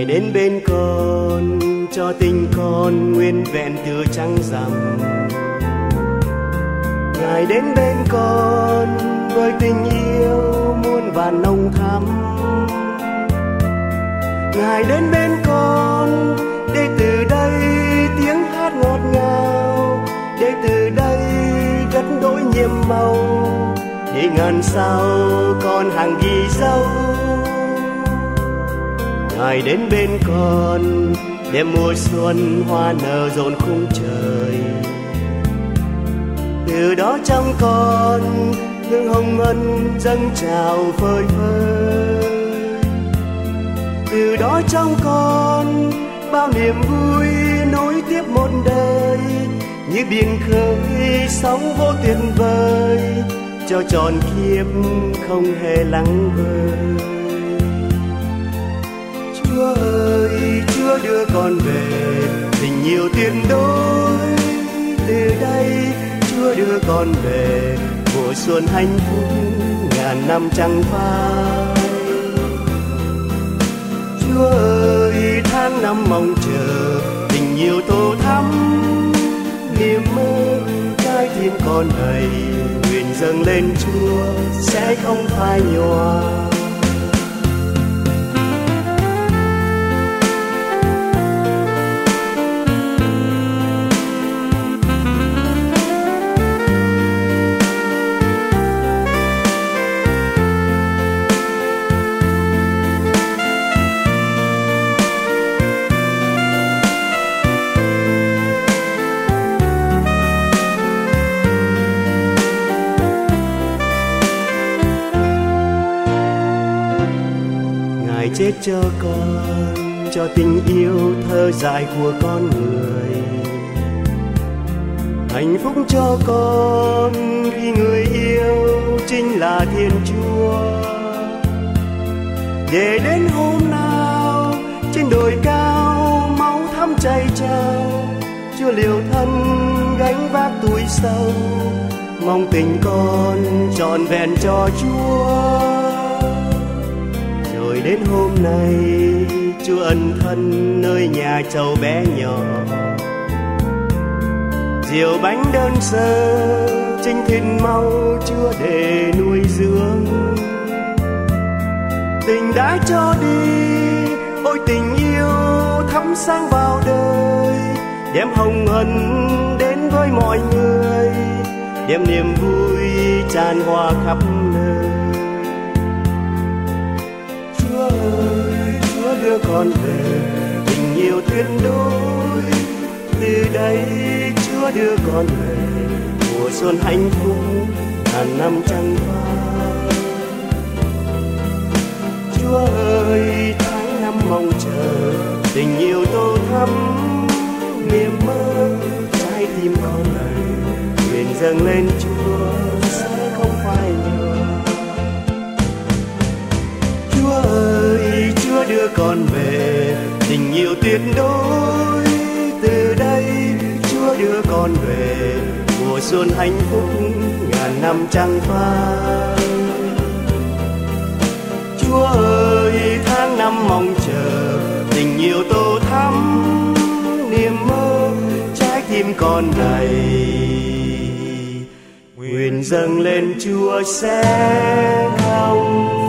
Ngài đến bên con cho tình con nguyên vẹn tựa trăng rằm. Ngài đến bên con với tình yêu muôn vàn nồng thắm. Ngài đến bên con để từ đây tiếng hát ngọt ngào, để từ đây đất đổi nhiệm màu, để ngàn sao con hàng ghi dấu. Ngài đến bên con đêm mùa xuân hoa nở rộn khung trời. Từ đó trong con hương hồng ân dâng trào phơi phới. Từ đó trong con bao niềm vui nối tiếp một đời, như biển khơi sóng vô tuyệt vời, cho tròn kiếp không hề lắng vơi. Chúa ơi, Chúa đưa con về tình yêu tuyệt đối. Từ đây Chúa đưa con về mùa xuân hạnh phúc ngàn năm trăng phai. Chúa ơi, tháng năm mong chờ tình yêu tô thắm, niềm mơ trái tim con này nguyện dâng lên Chúa sẽ không phai nhòa. Chết cho con, cho tình yêu thơ dại của con người. Hạnh phúc cho con khi người yêu chính là Thiên Chúa. Để đến hôm nào trên đồi cao máu thắm chảy trao, Chúa liều thân gánh vác tuổi sâu, mong tình con trọn vẹn cho Chúa. Rồi đến hôm nay Chúa ân thân nơi nhà trầu bé nhỏ, rượu bánh đơn sơ chinh thịt mau Chúa để nuôi dưỡng. Tình đã cho đi, ôi tình yêu thắm sáng vào đời, đem hồng ân đến với mọi người, đem niềm vui tràn hòa khắp nơi. Chúa ơi, Chúa đưa con về tình yêu tuyệt đối. Từ đây Chúa đưa con về mùa xuân hạnh phúc ngàn năm trăng phai. Chúa ơi, tháng năm mong chờ tình yêu tô thắm, niềm mơ trái tim con này nguyện dâng lên Chúa sẽ không phai nhòa. Chúa ơi, Chúa đưa con về tình yêu tuyệt đối. Từ đây Chúa đưa con về mùa xuân hạnh phúc ngàn năm trăng phai. Chúa ơi, tháng năm mong chờ tình yêu tô thắm, niềm mơ trái tim con này nguyện dâng lên Chúa sẽ không